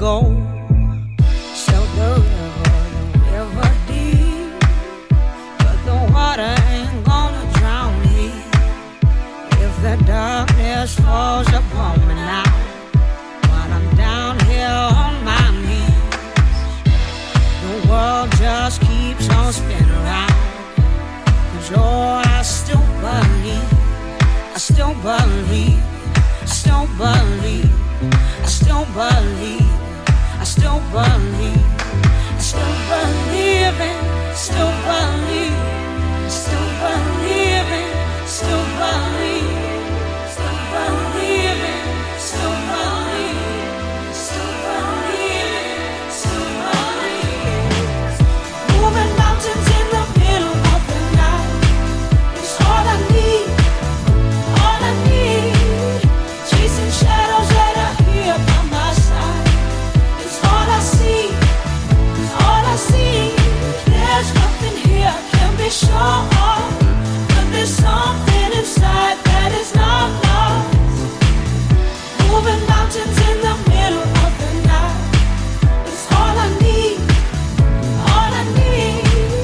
go. Sail the river deep, but the water ain't gonna drown me. If the darkness falls upon me now, while I'm down here on my knees, the world just keeps on spinning around. 'Cause I still believe, I still believe, I still believe, I still believe, I still believe, I still believe in, still believe, still believe in, still believe, still believe in, still believe, still believe in, still believe. Moving mountains in the middle of the night is all I need, all I need. Chasing shadows that are here by my side. It's all I see, it's all I see. There's nothing here can be sure of, but there's something inside that is not lost. Moving mountains in the middle of the night. It's all I need, all I need.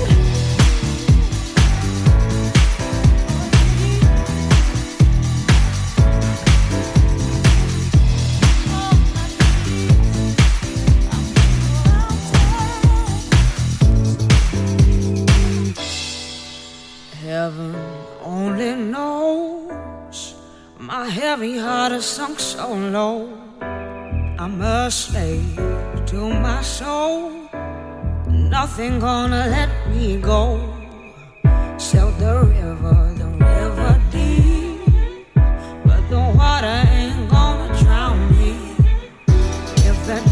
Heaven only knows my heavy heart has sunk so low. I'm a slave to my soul, nothing gonna let me go. Sail the river